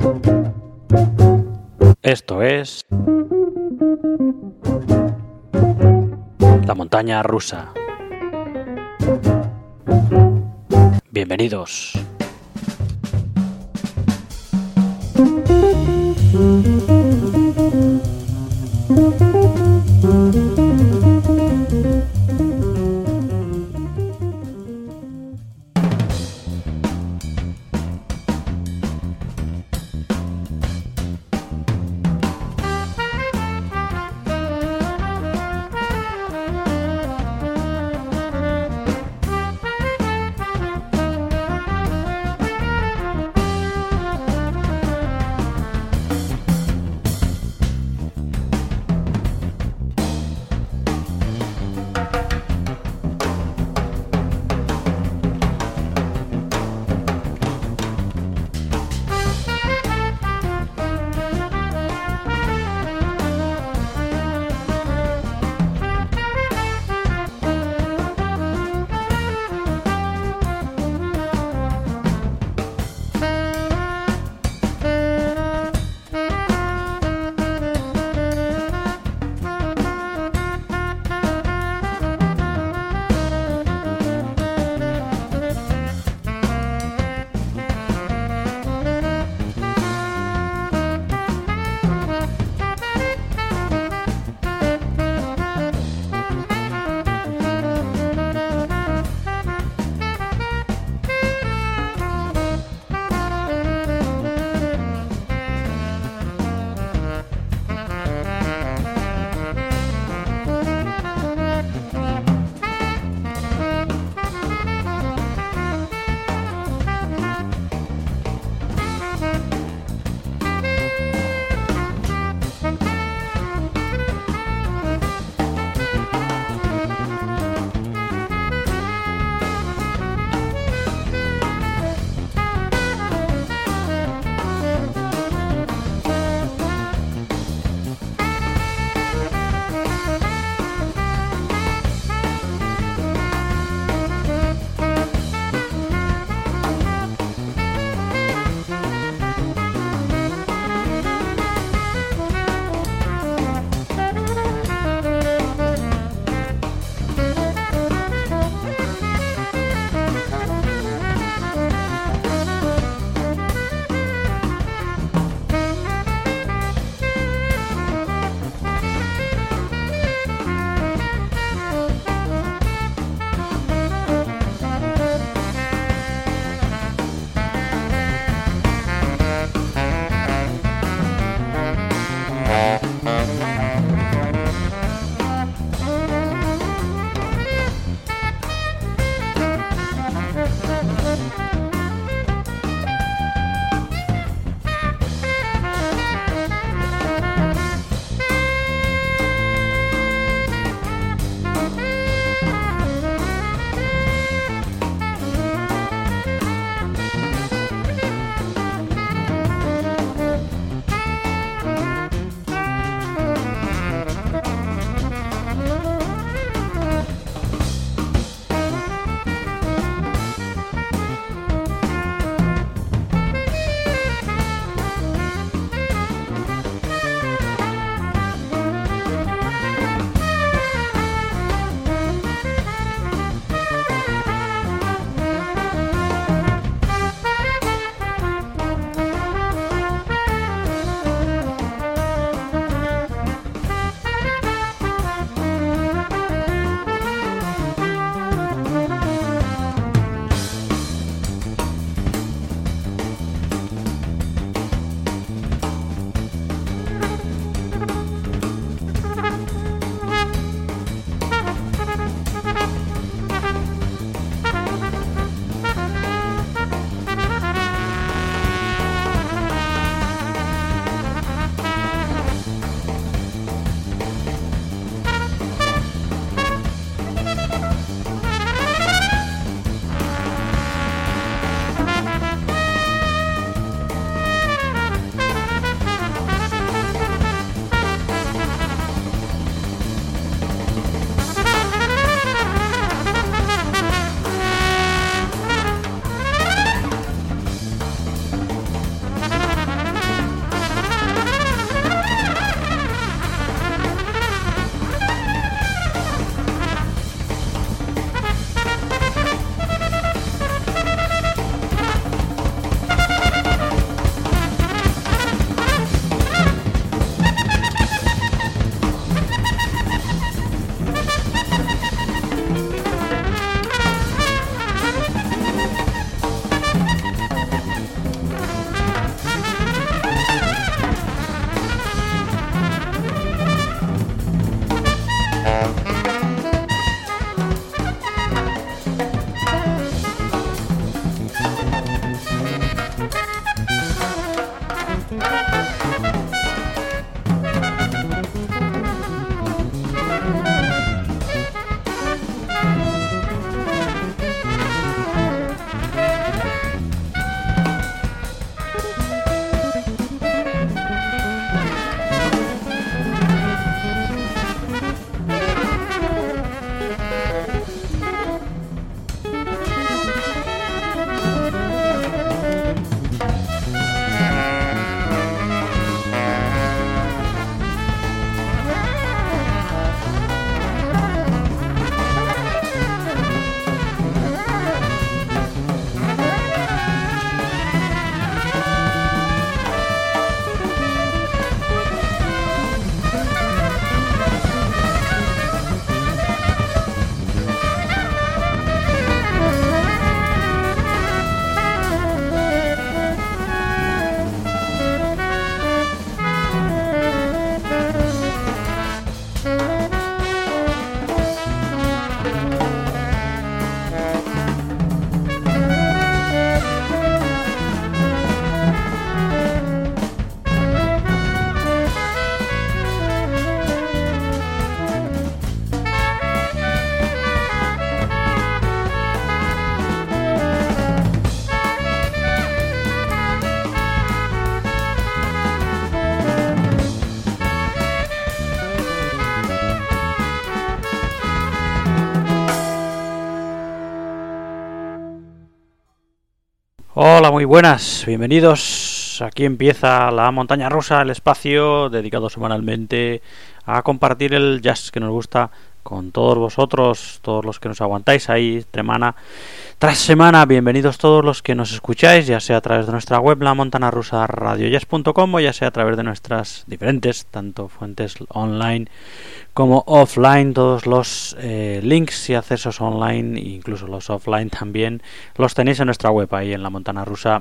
Esto es La Montaña Rusa. Bienvenidos. Hola, muy buenas, bienvenidos. Aquí empieza la montaña rusa, el espacio dedicado semanalmente a compartir el jazz que nos gusta con todos vosotros, todos los que nos aguantáis ahí semana tras semana. Bienvenidos todos los que nos escucháis, ya sea a través de nuestra web, la montana rusa radiojazz.com, o ya sea a través de nuestras diferentes, tanto fuentes online como offline. Todos los links y accesos online, incluso los offline también, los tenéis en nuestra web, ahí en la montana rusa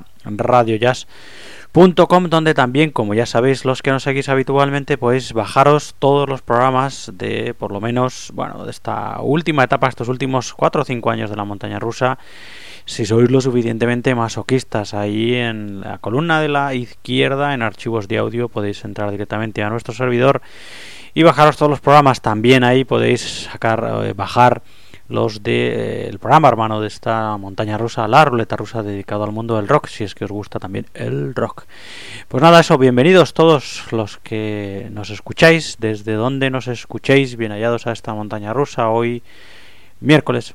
radiojazz.com, donde también, como ya sabéis los que nos seguís habitualmente, podéis bajaros todos los programas de, por lo menos, bueno, de esta última etapa, estos últimos 4 o 5 años de la montaña rusa. Si sois lo suficientemente masoquistas, ahí en la columna de la izquierda, en archivos de audio, podéis entrar directamente a nuestro servidor y bajaros todos los programas. También ahí podéis bajar los del programa hermano de esta montaña rusa, la ruleta rusa, dedicado al mundo del rock, si es que os gusta también el rock. Pues nada, eso, bienvenidos todos los que nos escucháis, desde donde nos escuchéis, bien hallados a esta montaña rusa. Hoy, miércoles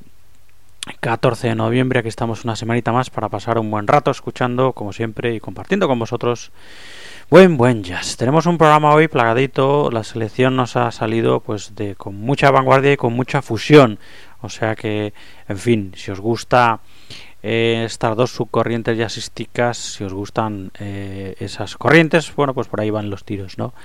14 de noviembre, aquí estamos una semanita más para pasar un buen rato escuchando, como siempre, y compartiendo con vosotros buen jazz. Tenemos un programa hoy plagadito. La selección nos ha salido pues con mucha vanguardia y con mucha fusión, o sea que, en fin, si os gusta estas dos subcorrientes jazzísticas, si os gustan esas corrientes, bueno, pues por ahí van los tiros, ¿no?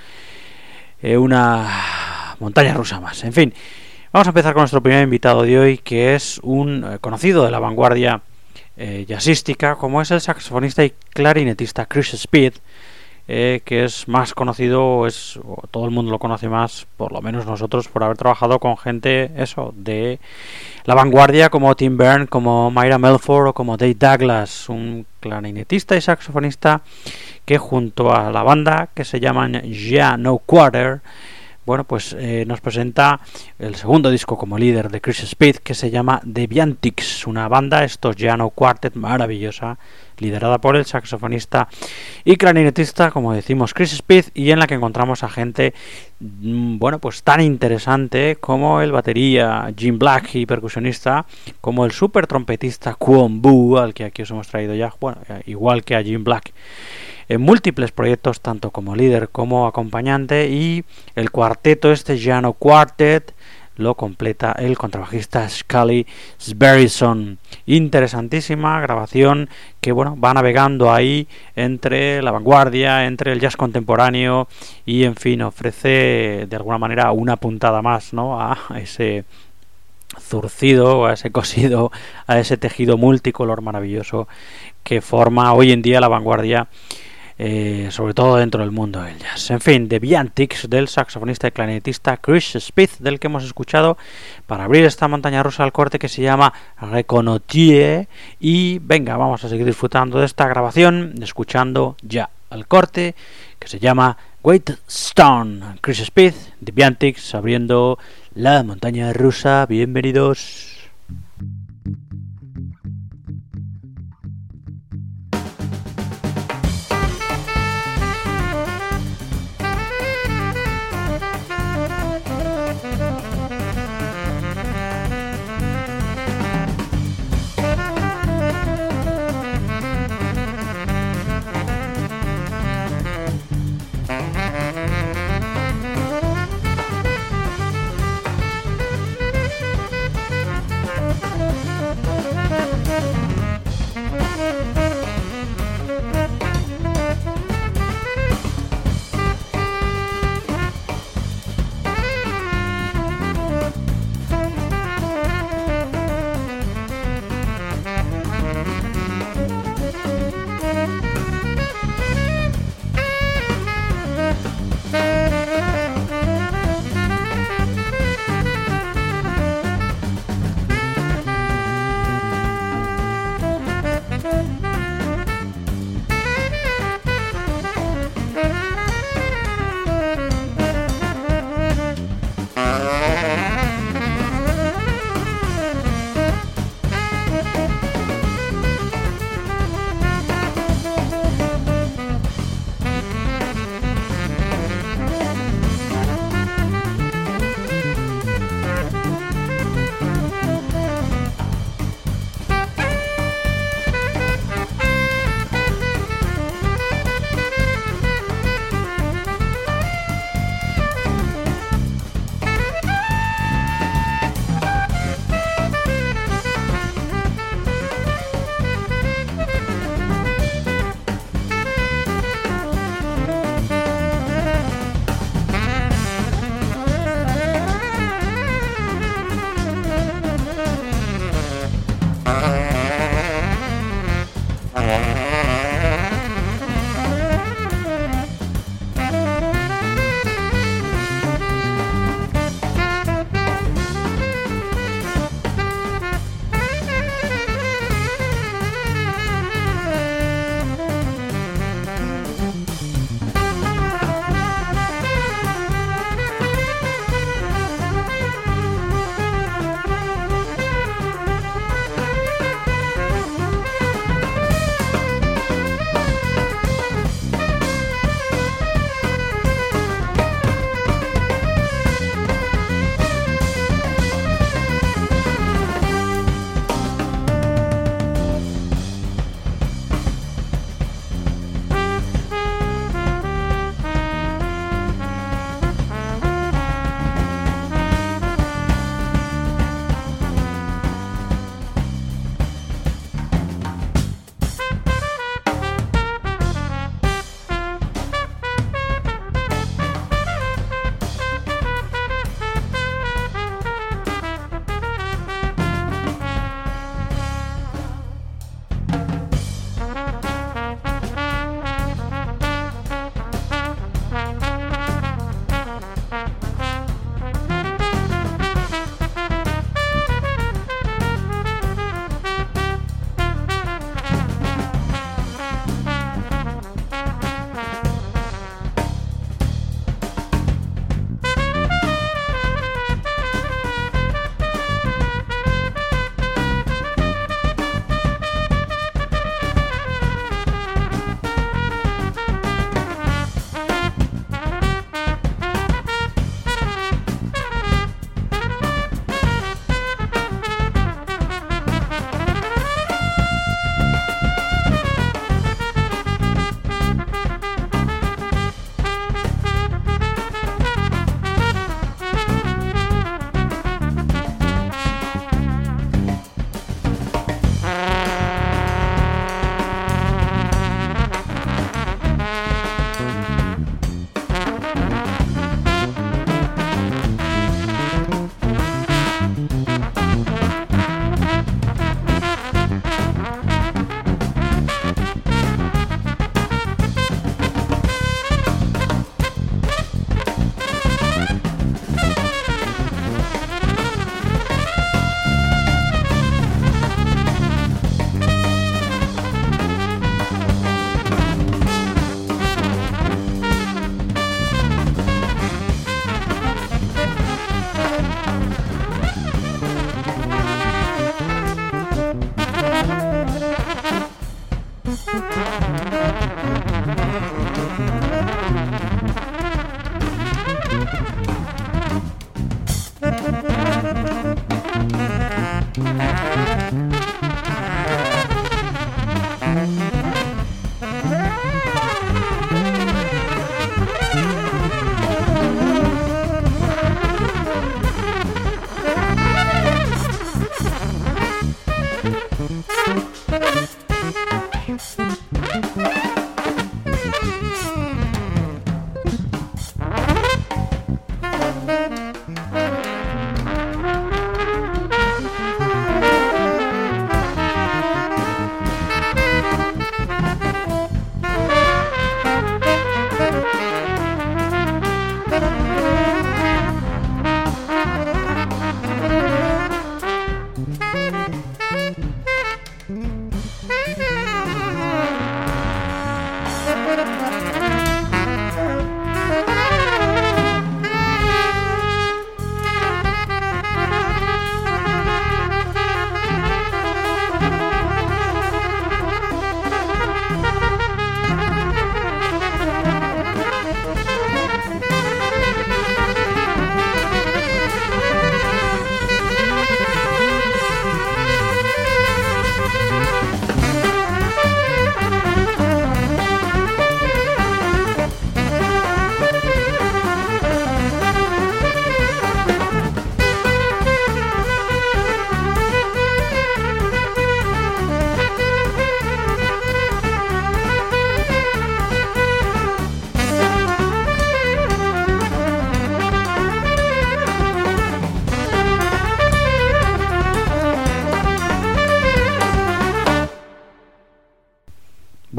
Una montaña rusa más. En fin, vamos a empezar con nuestro primer invitado de hoy, que es un conocido de la vanguardia jazzística, como es el saxofonista y clarinetista Chris Speed, que es más conocido, o todo el mundo lo conoce más, por lo menos nosotros, por haber trabajado con gente de la vanguardia como Tim Berne, como Myra Melford o como Dave Douglas, un clarinetista y saxofonista que junto a la banda que se llaman Ja No Quarter, bueno, pues nos presenta el segundo disco como líder de Chris Speed, que se llama Deviantix, una banda, estos Ja No Quartet, maravillosa, liderada por el saxofonista y clarinetista, como decimos, Chris Speed, y en la que encontramos a gente, bueno, pues tan interesante como el batería Jim Black y percusionista, como el super trompetista Kwon Bu, al que aquí os hemos traído ya, bueno, igual que a Jim Black, en múltiples proyectos, tanto como líder como acompañante, y el cuarteto Ja No Quartet lo completa el contrabajista Scully Sverrisson. Interesantísima grabación que, bueno, va navegando ahí entre la vanguardia, entre el jazz contemporáneo, y en fin, ofrece de alguna manera una puntada más, ¿no?, a ese zurcido, a ese cosido, a ese tejido multicolor maravilloso que forma hoy en día la vanguardia, sobre todo dentro del mundo del jazz. En fin, Deviantix, del saxofonista y clarinetista Chris Speed, del que hemos escuchado para abrir esta montaña rusa al corte, que se llama Reconnaître. Y venga, vamos a seguir disfrutando de esta grabación, escuchando ya. al corte, que se llama Great Stone. Chris Speed, The Piantics, abriendo la montaña rusa. Bienvenidos.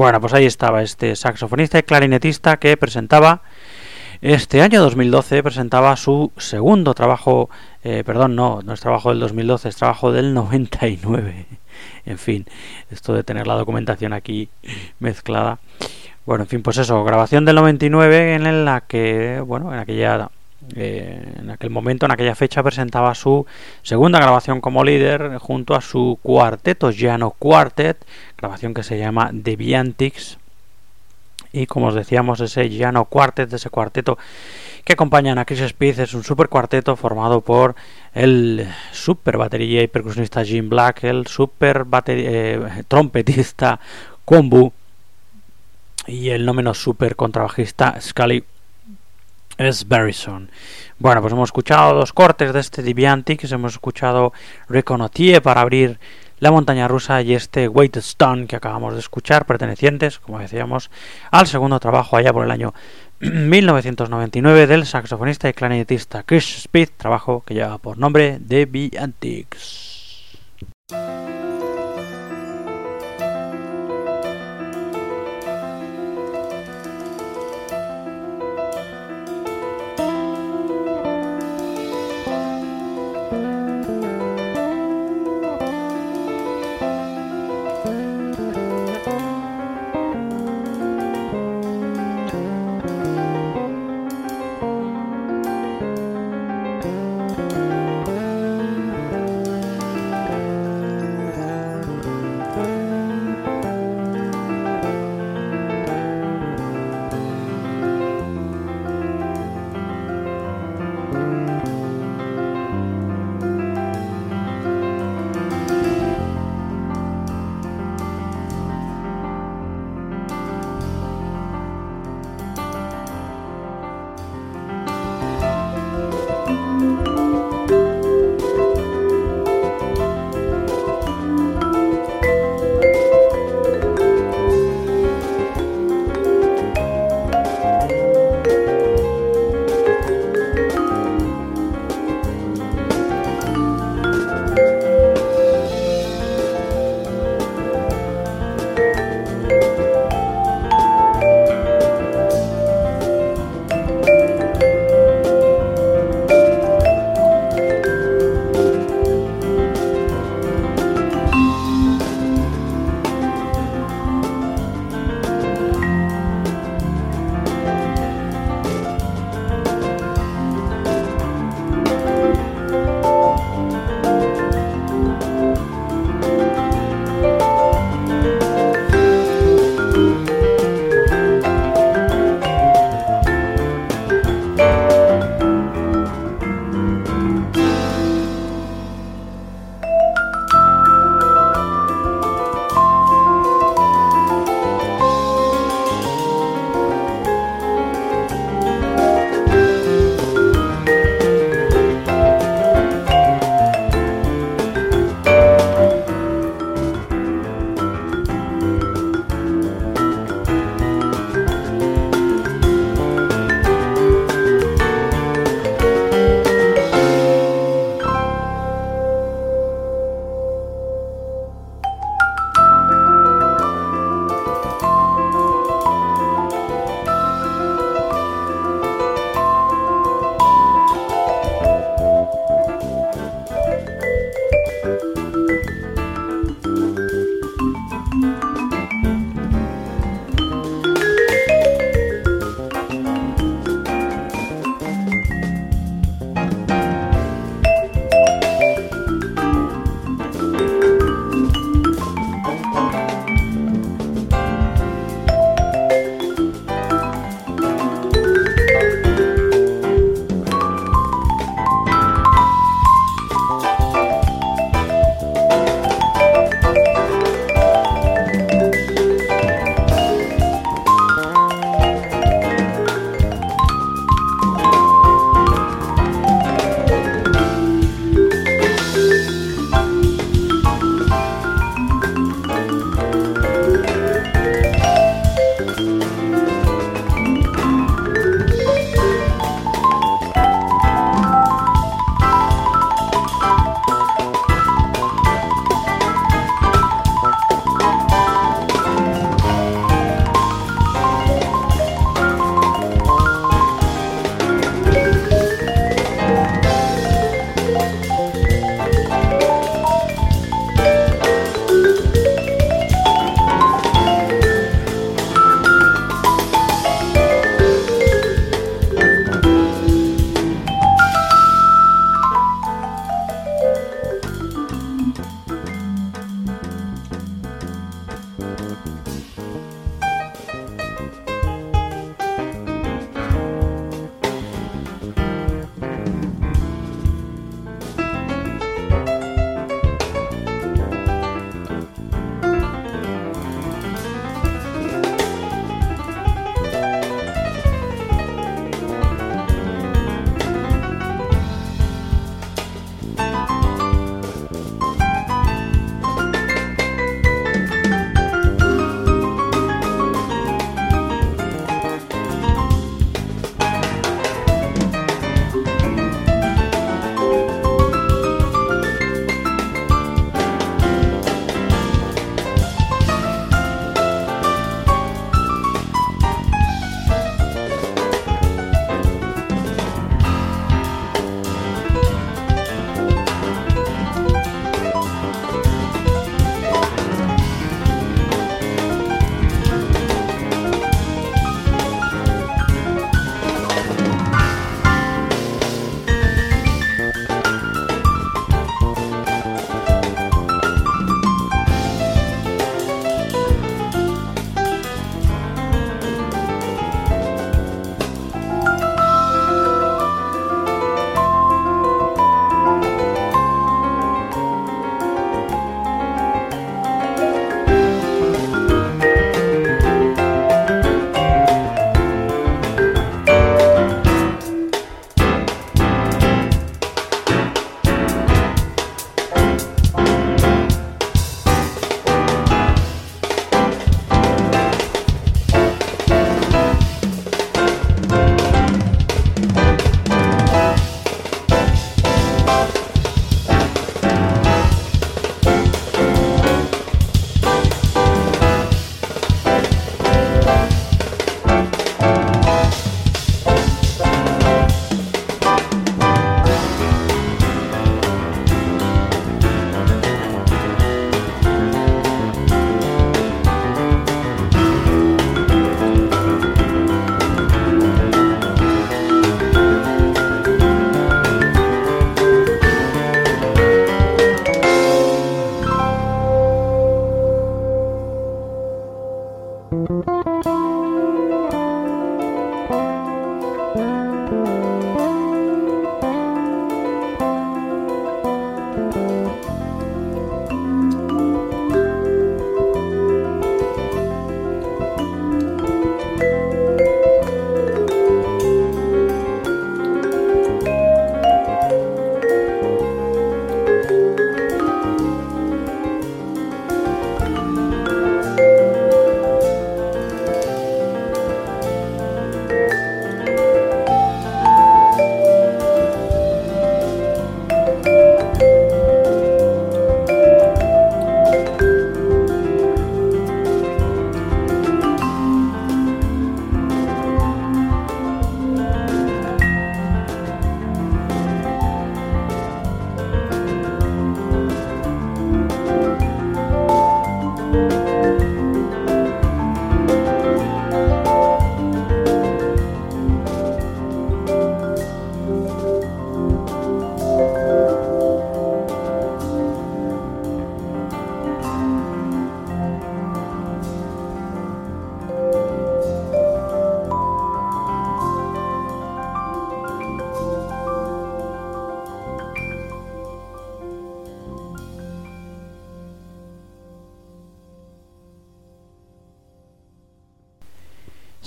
Bueno, pues ahí estaba este saxofonista y clarinetista que presentaba este año 2012, presentaba su segundo trabajo, no es trabajo del 2012, es trabajo del 99. En fin, esto de tener la documentación aquí mezclada. Bueno, en fin, pues eso, grabación del 99 en la que, bueno, en aquel momento, en aquella fecha, presentaba su segunda grabación como líder junto a su cuarteto, Giano Quartet, grabación que se llama Deviantix. Y como os decíamos, ese Giano Quartet, ese cuarteto que acompañan a Chris Speed, es un super cuarteto formado por el super batería y percusionista Jim Black, el super trompetista Kombu y el no menos super contrabajista Scully Sverrisson. Bueno, pues hemos escuchado dos cortes de este Deviantix, hemos escuchado Reconnaître para abrir La montaña rusa y este Weighted Stone que acabamos de escuchar, pertenecientes, como decíamos, al segundo trabajo allá por el año 1999 del saxofonista y clarinetista Chris Speed, trabajo que lleva por nombre Deviantix.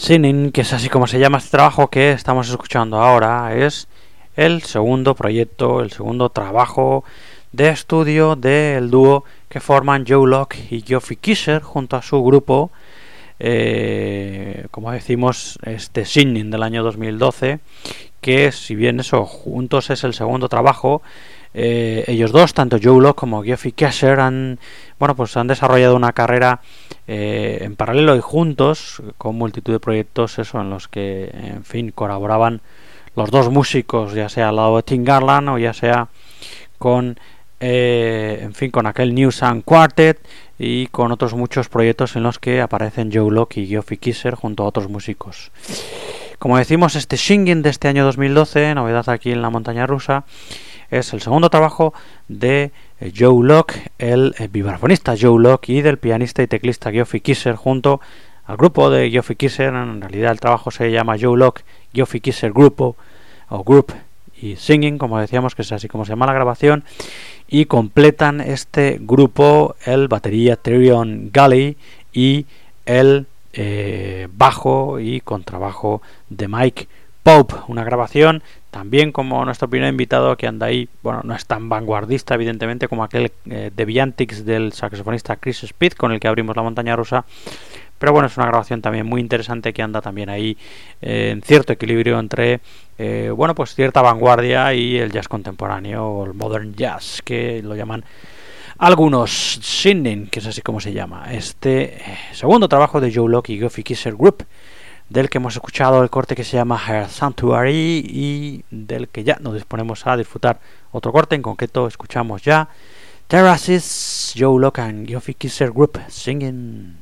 Sinning, que es así como se llama este trabajo que estamos escuchando ahora, es el segundo proyecto, el segundo trabajo de estudio del dúo que forman Joe Locke y Geoffrey Kisser junto a su grupo, como decimos, este Sinning del año 2012, que si bien eso juntos es el segundo trabajo, ellos dos, tanto Joe Locke como Geoffrey Kisser, han desarrollado una carrera en paralelo y juntos, con multitud de proyectos en los que, en fin, colaboraban los dos músicos, ya sea al lado de Tim Garland o ya sea con con aquel New Sound Quartet y con otros muchos proyectos en los que aparecen Joe Locke y Geoffrey Kisser junto a otros músicos. Como decimos, este Singing de este año 2012, novedad aquí en la montaña rusa, es el segundo trabajo de Joe Locke, el vibrafonista Joe Locke, y del pianista y teclista Geoffrey Kisser junto al grupo de Geoffrey Kisser. En realidad el trabajo se llama Joe Locke, Geoffrey Kisser Group y Singing, como decíamos, que es así como se llama la grabación, y completan este grupo el batería Tyrion Gully y el bajo y contrabajo de Mike Pope. Una grabación también como nuestro primer invitado, que anda ahí, no es tan vanguardista evidentemente como aquel Deviantix del saxofonista Chris Speed, con el que abrimos la montaña rusa, pero bueno, es una grabación también muy interesante que anda también ahí en cierto equilibrio entre cierta vanguardia y el jazz contemporáneo, o el modern jazz, que lo llaman algunos. Singing, que es así como se llama este segundo trabajo de Joe Locke y Geoffrey Kisser Group, del que hemos escuchado el corte que se llama Her Sanctuary, y del que ya nos disponemos a disfrutar otro corte. En concreto escuchamos ya Terraces, Joe Locke and Geoffrey Kisser Group, Singing.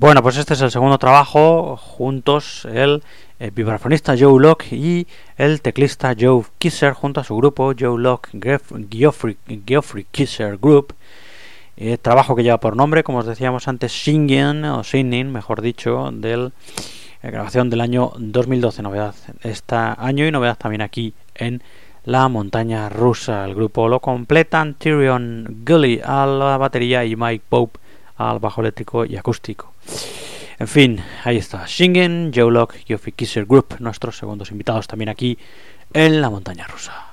Bueno, pues este es el segundo trabajo, juntos el vibrafonista Joe Locke y el teclista Joe Kisser, junto a su grupo Joe Locke Geoffrey Kisser Group. Trabajo que lleva por nombre, como os decíamos antes, Singing, mejor dicho, de grabación del año 2012, novedad este año y novedad también aquí en la montaña rusa. El grupo lo completan Tyrion Gully a la batería y Mike Pope al bajo eléctrico y acústico. En fin, ahí está, Singing, Joe Locke, Geoffrey Kisser Group, nuestros segundos invitados también aquí en la montaña rusa.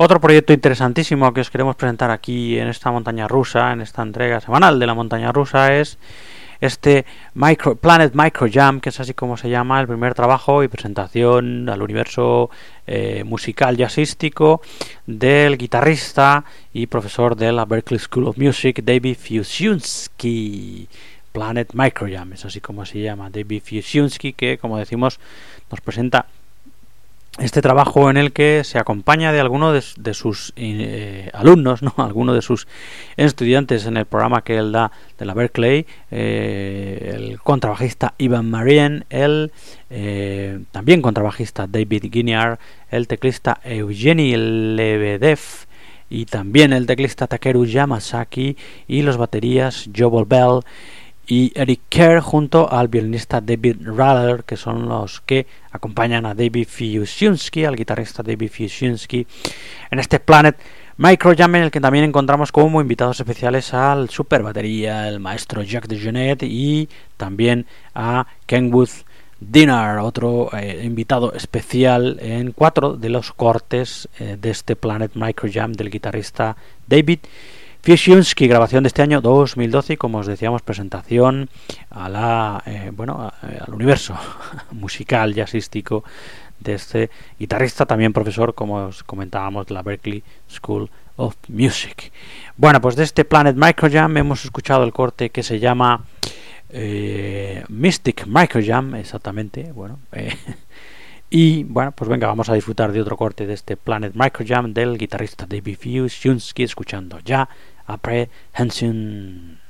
Otro proyecto interesantísimo que os queremos presentar aquí en esta montaña rusa, en esta entrega semanal de la montaña rusa, es este Planet Micro Jam, que es así como se llama, el primer trabajo y presentación al universo musical jazzístico del guitarrista y profesor de la Berklee School of Music, David Fiuczynski. Planet Micro Jam, es así como se llama, David Fiuczynski, que como decimos nos presenta este trabajo en el que se acompaña de alguno de sus alumnos, ¿no? Alguno de sus estudiantes en el programa que él da de la Berklee, el contrabajista Ivan Marien, el también contrabajista David Guignard, el teclista Evgeny Lebedev y también el teclista Takeru Yamasaki y los baterías Joel Bell y Eric Kerr junto al violinista David Raller, que son los que acompañan a David Fiuczynski, al guitarrista David Fiuczynski, en este Planet Micro Jam, en el que también encontramos como invitados especiales al super batería, el maestro Jacques DeJohnette, y también a Kenwood Dinner, otro invitado especial en 4 de los cortes de este Planet Micro Jam del guitarrista David Fiuczynski, grabación de este año 2012 y, como os decíamos, presentación a al universo musical jazzístico de este guitarrista, también profesor, como os comentábamos, de la Berklee School of Music. Bueno, pues de este Planet Micro Jam hemos escuchado el corte que se llama Mystic Micro Jam, exactamente, y bueno, pues venga, vamos a disfrutar de otro corte de este Planet Micro Jam del guitarrista David Fiuczynski, escuchando ya Apprehension.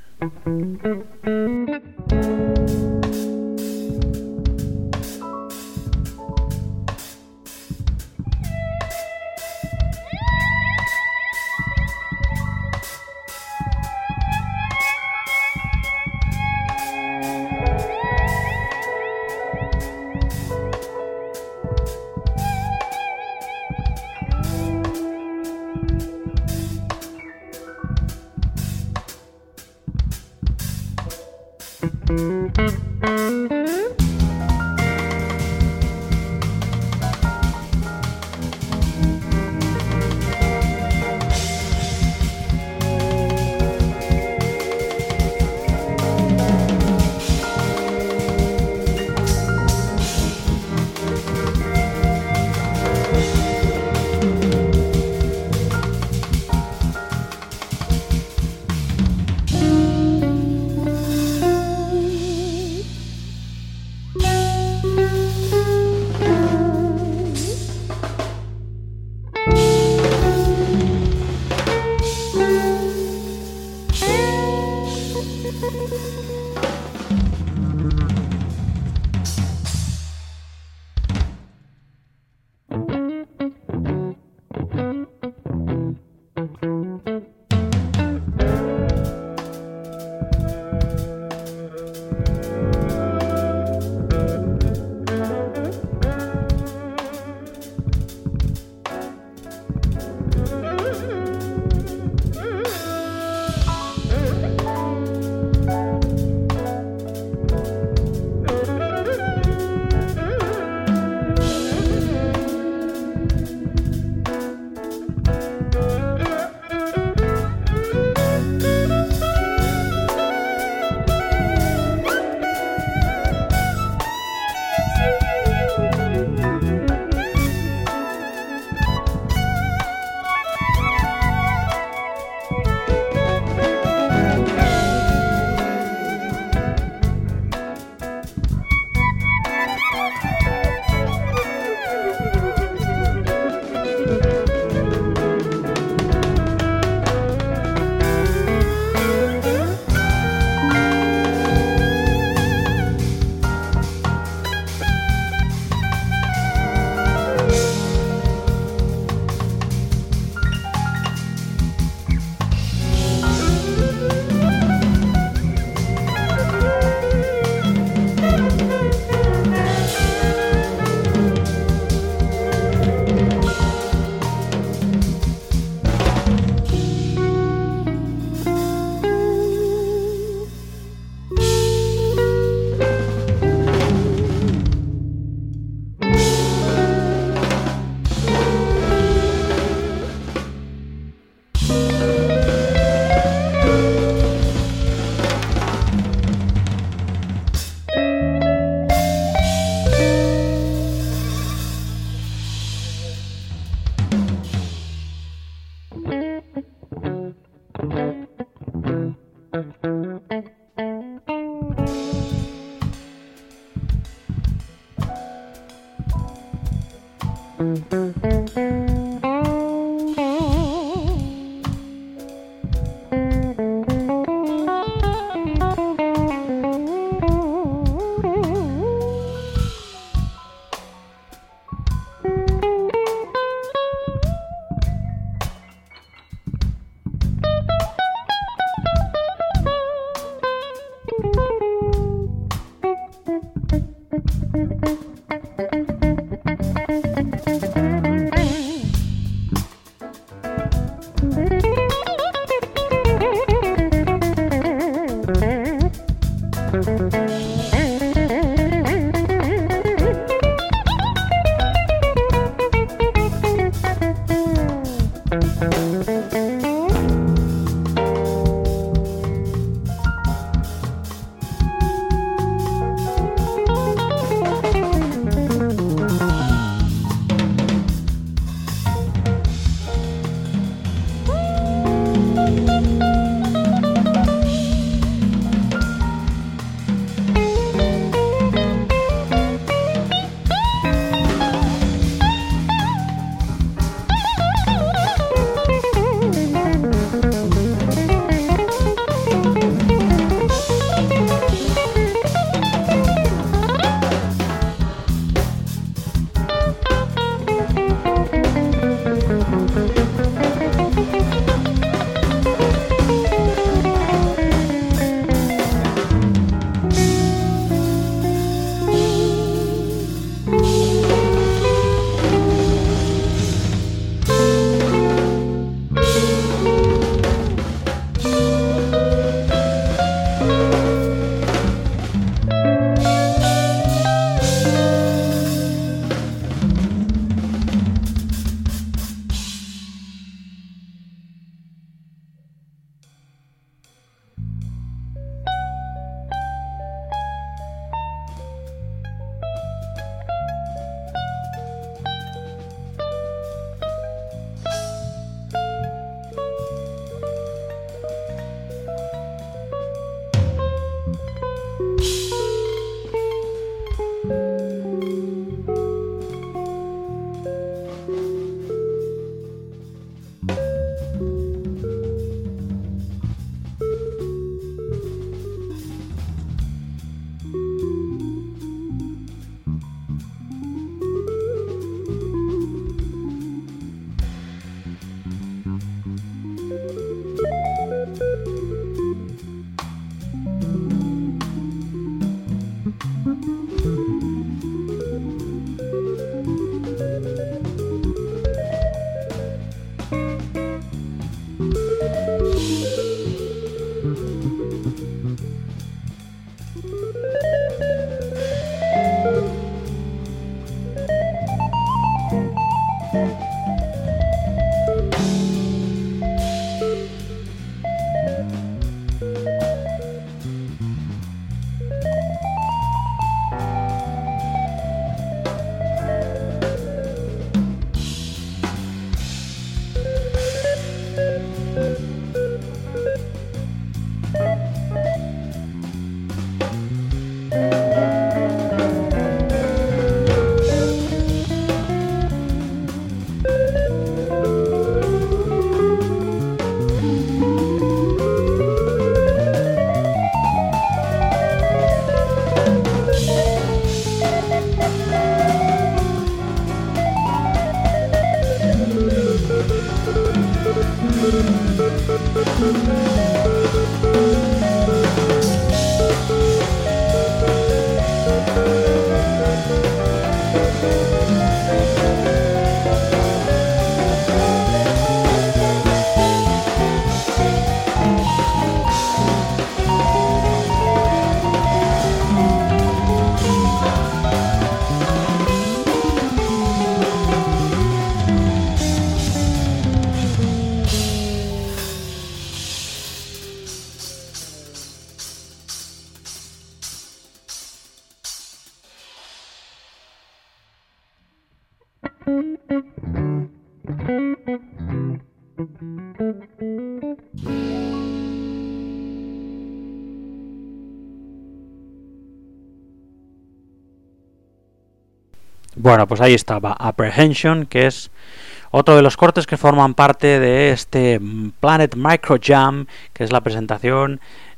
Bueno, pues ahí estaba Apprehension, que es otro de los cortes que forman parte de este Planet Micro Jam, que es la presentación,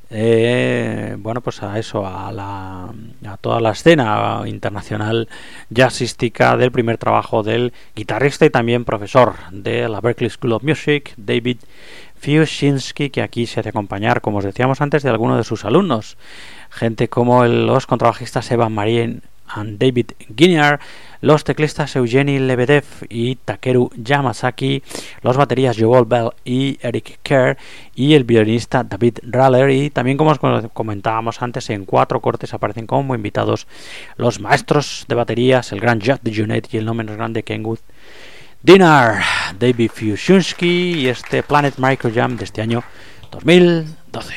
bueno, pues a eso, a toda la escena internacional jazzística del primer trabajo del guitarrista y también profesor de la Berklee School of Music, David Fiuczynski, que aquí se hace acompañar, como os decíamos antes, de algunos de sus alumnos, gente como los contrabajistas Evan Marien and David Guignard, los teclistas Eugeni Lebedev y Takeru Yamasaki, los baterías Joel Bell y Eric Kerr y el violinista David Raller. Y también, como os comentábamos antes, en 4 cortes aparecen como invitados los maestros de baterías, el gran Jack DeJohnette y el no menos grande Kenwood Dinar, David Fiuczynski y este Planet Micro Jam de este año 2012.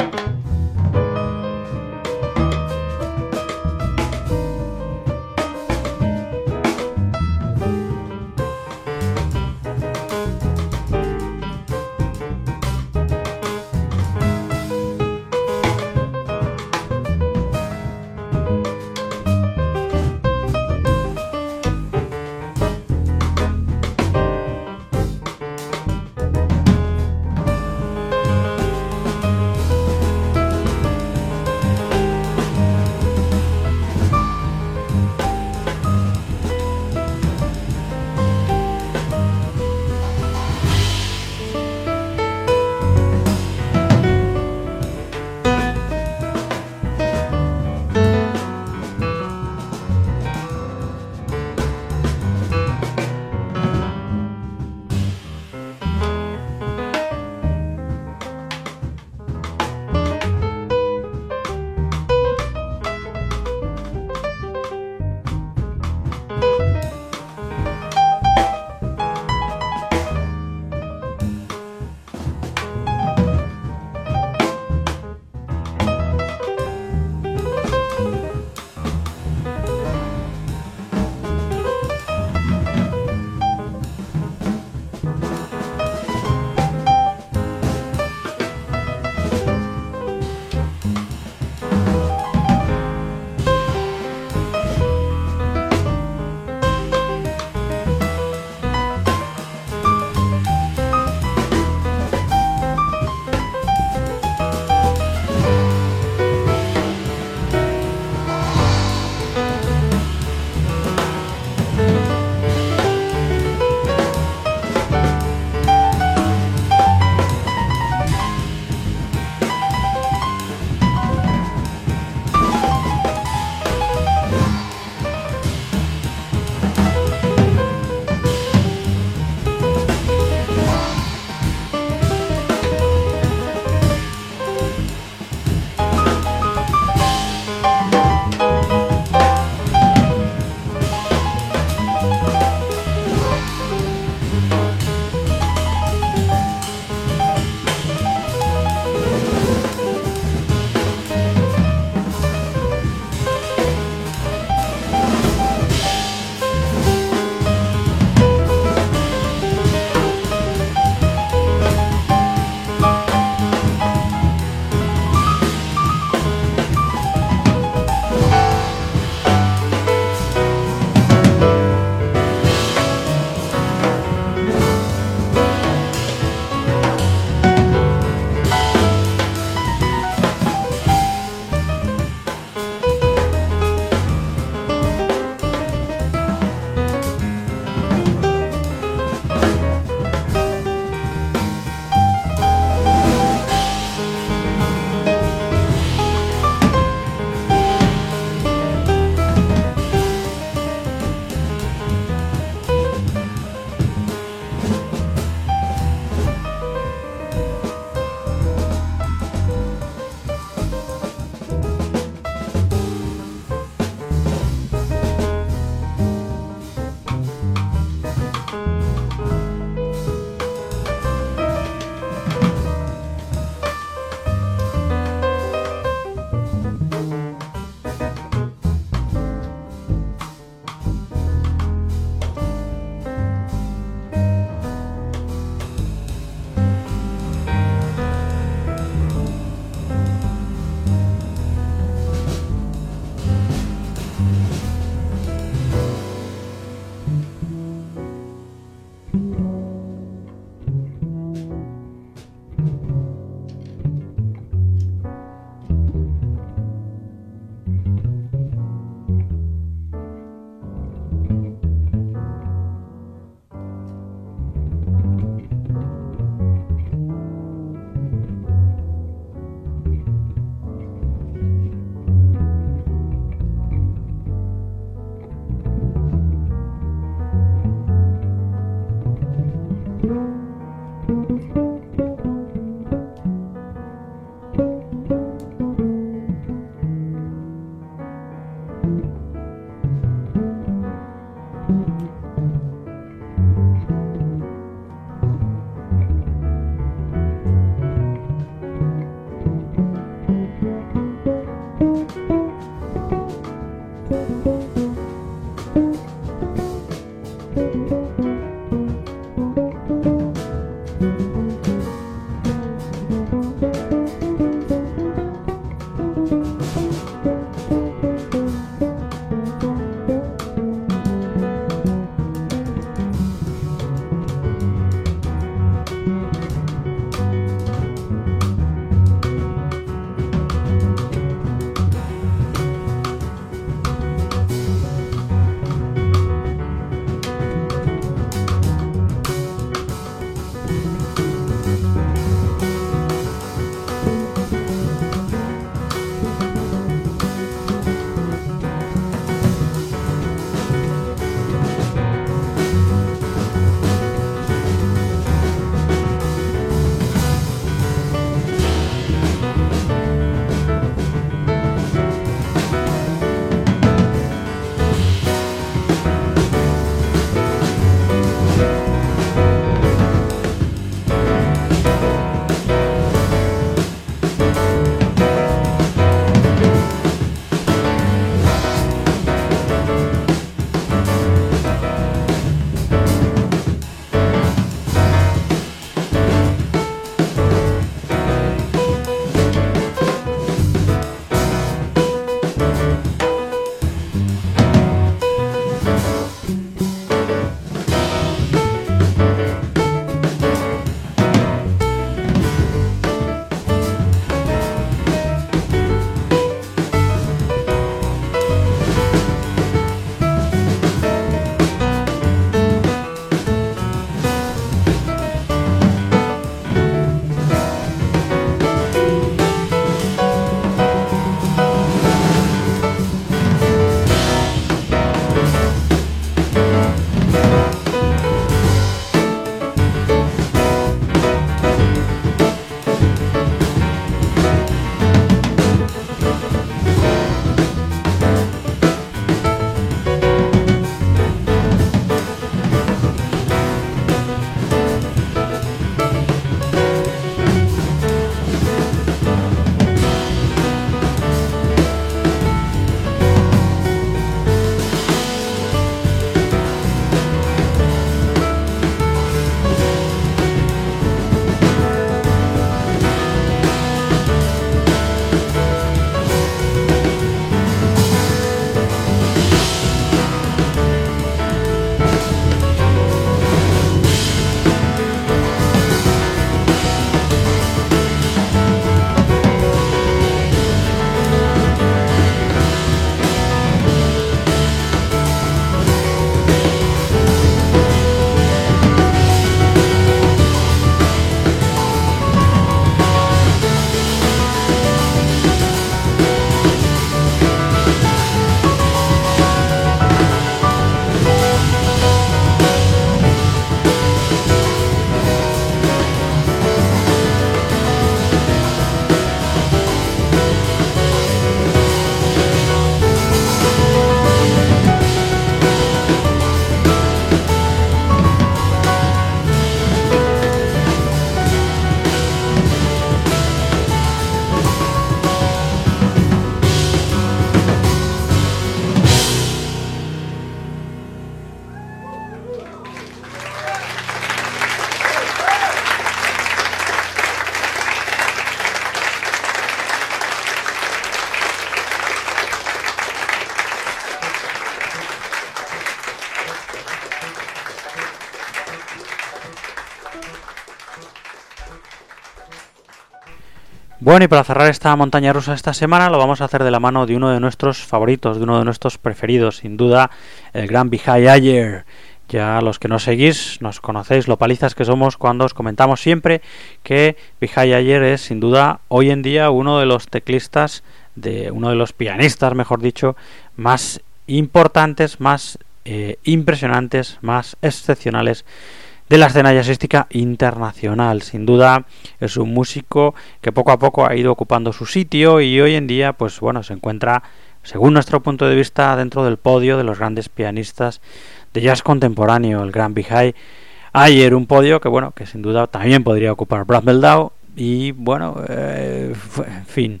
Bueno, y para cerrar esta montaña rusa esta semana lo vamos a hacer de la mano de uno de nuestros favoritos, de uno de nuestros preferidos, sin duda, el gran Vijay Iyer. Ya los que nos seguís, nos conocéis lo palizas que somos cuando os comentamos siempre que Vijay Iyer es sin duda hoy en día uno de los teclistas, uno de los pianistas, mejor dicho, más importantes, más impresionantes, más excepcionales de la escena jazzística internacional. Sin duda es un músico que poco a poco ha ido ocupando su sitio y hoy en día, pues bueno, se encuentra, según nuestro punto de vista, dentro del podio de los grandes pianistas de jazz contemporáneo, el gran Vijay Iyer, un podio que bueno, que sin duda también podría ocupar Brad Mehldau y bueno, en fin,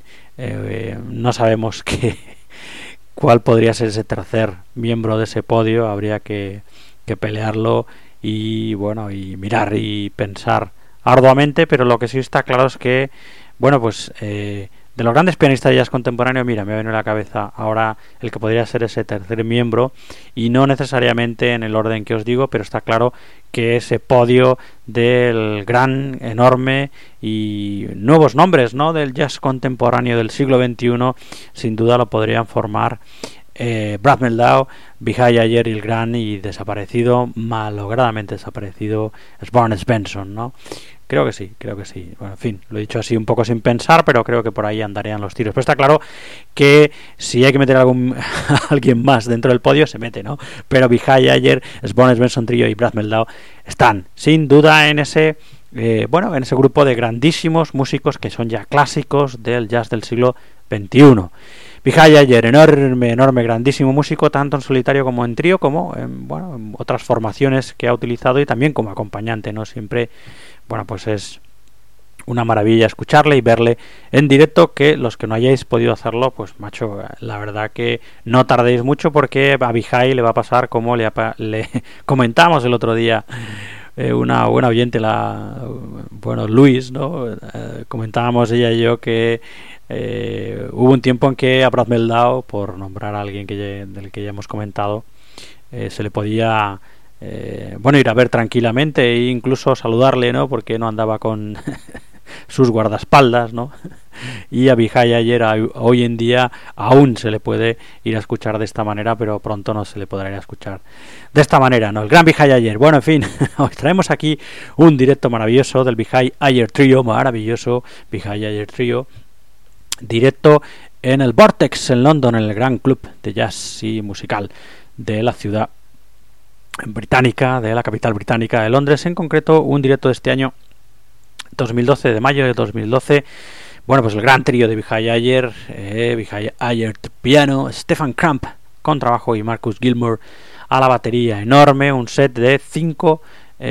no sabemos cuál podría ser ese tercer miembro de ese podio, habría que pelearlo y bueno, y mirar y pensar arduamente, pero lo que sí está claro es que bueno, pues de los grandes pianistas de jazz contemporáneo, mira, me viene a la cabeza ahora el que podría ser ese tercer miembro, y no necesariamente en el orden que os digo, pero está claro que ese podio del gran, enorme y nuevos nombres, ¿no?, del jazz contemporáneo del siglo XXI, sin duda lo podrían formar Brad Mehldau, Vijay Iyer y el gran y desaparecido, malogradamente desaparecido, Barnes Benson, ¿no? Creo que sí. Bueno, en fin, lo he dicho así un poco sin pensar, pero creo que por ahí andarían los tiros. Pero está claro que si hay que meter alguien más dentro del podio, se mete, ¿no? Pero Vijay Iyer, Barnes Benson Trio y Brad Mehldau están, sin duda, en ese en ese grupo de grandísimos músicos que son ya clásicos del jazz del siglo XXI. Vijay Iyer, enorme, grandísimo músico, tanto en solitario como en trío, como en otras formaciones que ha utilizado y también como acompañante, ¿no? Siempre, bueno, pues es una maravilla escucharle y verle en directo, que los que no hayáis podido hacerlo, pues macho, la verdad que no tardéis mucho, porque a Vijay le va a pasar como le comentamos el otro día, una buena oyente, Luis, ¿no? Comentábamos ella y yo que hubo un tiempo en que a Brad Mehldau, por nombrar a alguien del que ya hemos comentado, se le podía ir a ver tranquilamente e incluso saludarle, ¿no?, porque no andaba con sus guardaespaldas, ¿no? Y a Vijay Iyer hoy en día aún se le puede ir a escuchar de esta manera, pero pronto no se le podrá ir a escuchar de esta manera, ¿no? El gran Vijay Iyer. Bueno, en fin, os traemos aquí un directo maravilloso del Vijay Iyer Trio, maravilloso Vijay Iyer Trio, directo en el Vortex en London, en el gran club de jazz y musical de la ciudad británica, de la capital británica de Londres. En concreto, un directo de este año 2012, de mayo de 2012. Bueno, pues el gran trío de Vijay Iyer, Vijay Iyer piano, Stefan Cramp con trabajo y Marcus Gilmore a la batería. Enorme, un set de 5,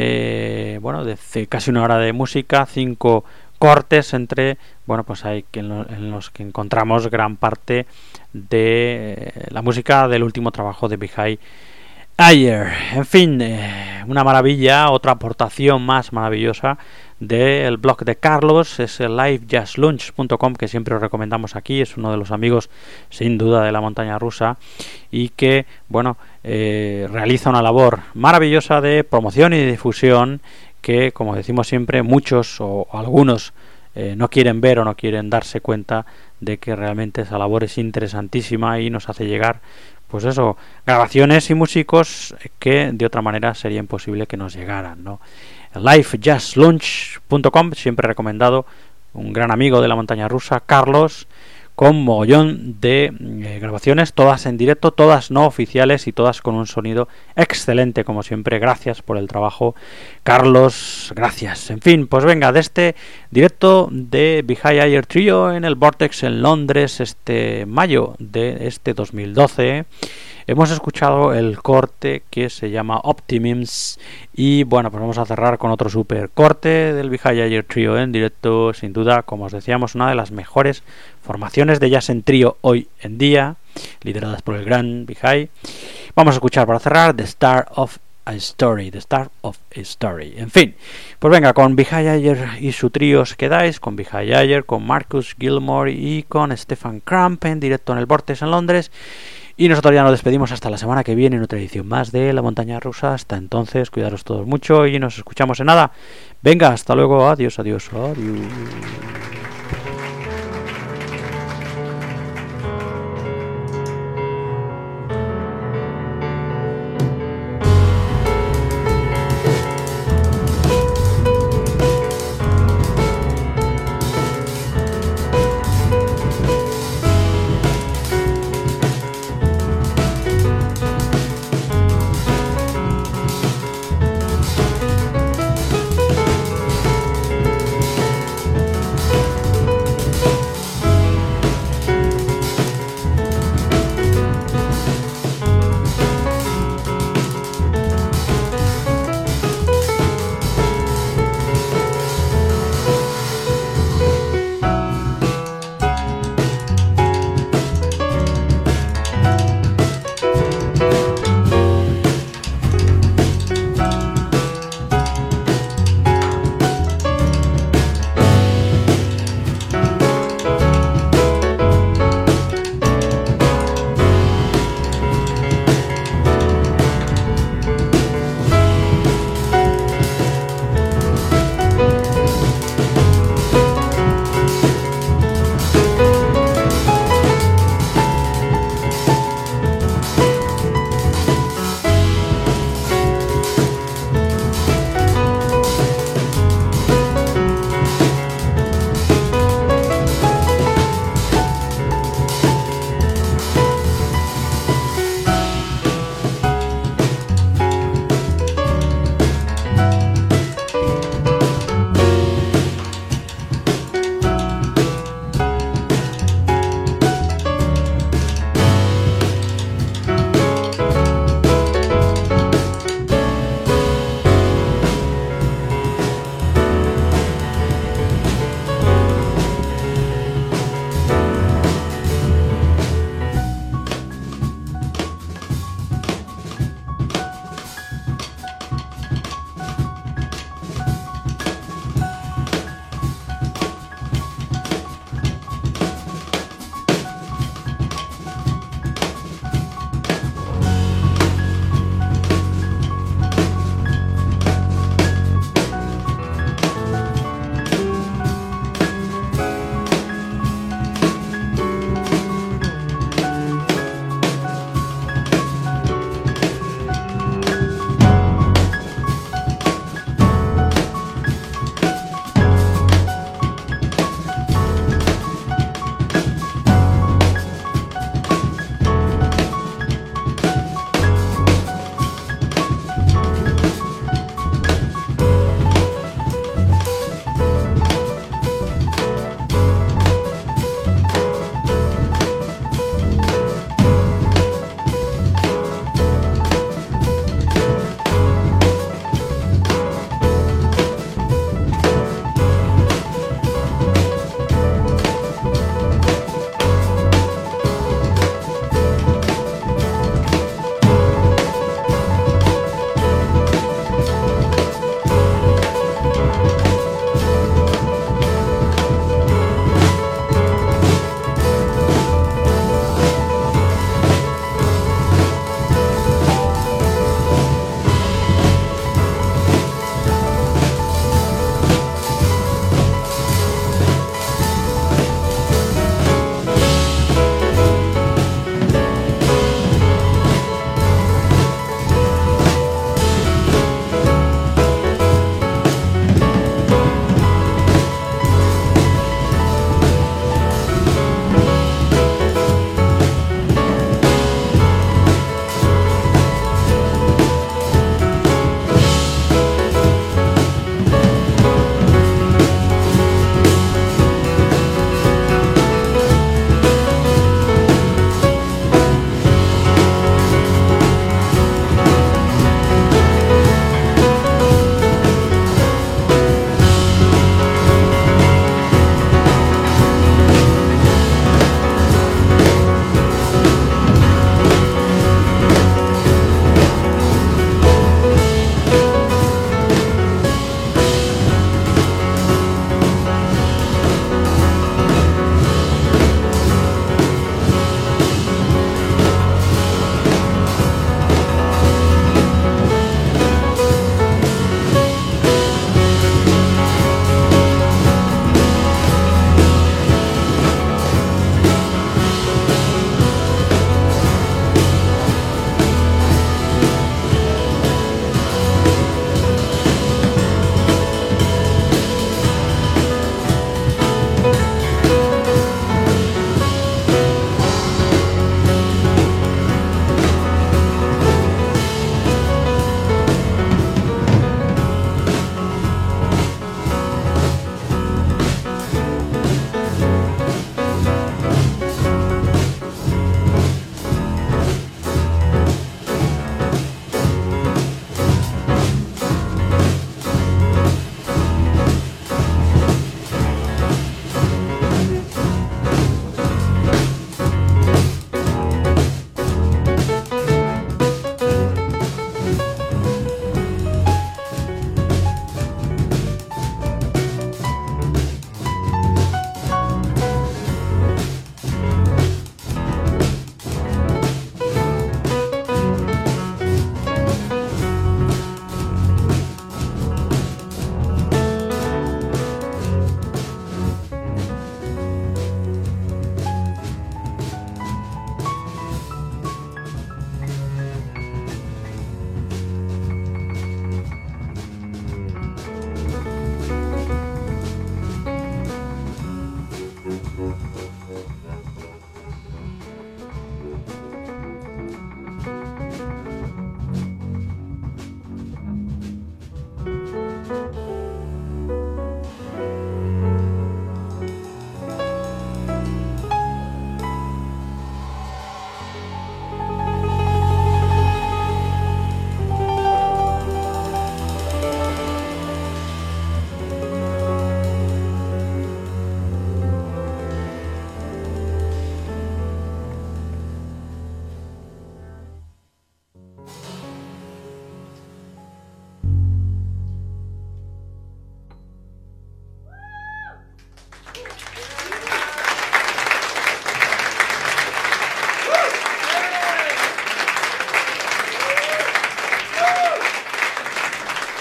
de casi una hora de música, 5 cortes entre, pues hay en los que encontramos gran parte de la música del último trabajo de Vijay Iyer. En fin, una maravilla, otra aportación más maravillosa del blog de Carlos, es el livejazzlunch.com, que siempre os recomendamos aquí, es uno de los amigos sin duda de la montaña rusa y que realiza una labor maravillosa de promoción y de difusión que, como decimos siempre, muchos o algunos no quieren ver o no quieren darse cuenta de que realmente esa labor es interesantísima y nos hace llegar grabaciones y músicos que de otra manera sería imposible que nos llegaran, ¿no? livejazzlunch.com, siempre recomendado, un gran amigo de la montaña rusa, Carlos, con mogollón de grabaciones, todas en directo, todas no oficiales y todas con un sonido excelente, como siempre. Gracias por el trabajo, Carlos, gracias. En fin, pues venga, de este directo de Vijay Iyer Trio en el Vortex en Londres, mayo de 2012, hemos escuchado el corte que se llama Optimisms y pues vamos a cerrar con otro super corte del Vijay Iyer Trio en directo, sin duda, como os decíamos, una de las mejores formaciones de jazz en trío hoy en día, lideradas por el gran Vijay. Vamos a escuchar para cerrar The Start of a Story. En fin, pues venga, con Vijay Iyer y su trío os quedáis, con Vijay Iyer, con Marcus Gilmore y con Stefan Cramp en directo en el Vortex en Londres. Y nosotros ya nos despedimos hasta la semana que viene en otra edición más de La Montaña Rusa. Hasta entonces, cuidaros todos mucho y nos escuchamos en nada. Venga, hasta luego, adiós.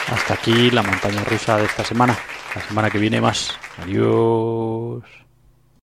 Hasta aquí la montaña rusa de esta semana. La semana que viene más. Adiós.